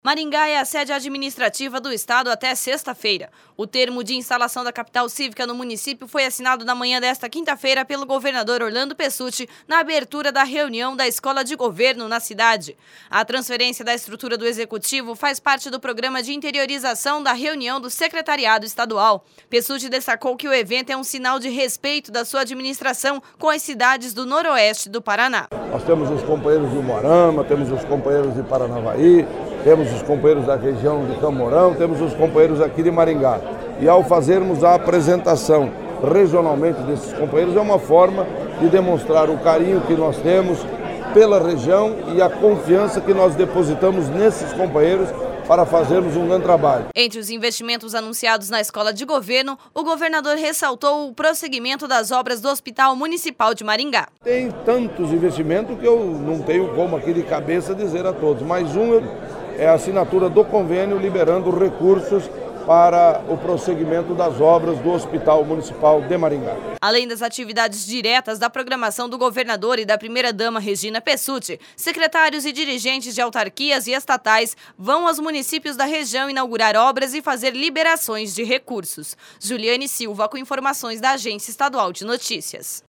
Maringá é a sede administrativa do estado até sexta-feira. O termo de instalação da capital cívica no município foi assinado na manhã desta quinta-feira pelo governador Orlando Pessutti na abertura da reunião da Escola de Governo na cidade. A transferência da estrutura do executivo faz parte do programa de interiorização da reunião do secretariado estadual. Pessutti destacou que o evento é um sinal de respeito da sua administração com as cidades do noroeste do Paraná. Nós temos os companheiros de Umuarama, temos os companheiros de Paranavaí, temos os companheiros da região de Camorão, temos os companheiros aqui de Maringá. E ao fazermos a apresentação regionalmente desses companheiros, é uma forma de demonstrar o carinho que nós temos pela região e a confiança que nós depositamos nesses companheiros para fazermos um grande trabalho. Entre os investimentos anunciados na Escola de Governo, o governador ressaltou o prosseguimento das obras do Hospital Municipal de Maringá. Tem tantos investimentos que eu não tenho como aqui de cabeça dizer a todos, mas é a assinatura do convênio liberando recursos para o prosseguimento das obras do Hospital Municipal de Maringá. Além das atividades diretas da programação do governador e da primeira-dama Regina Pessutti, secretários e dirigentes de autarquias e estatais vão aos municípios da região inaugurar obras e fazer liberações de recursos. Juliane Silva, com informações da Agência Estadual de Notícias.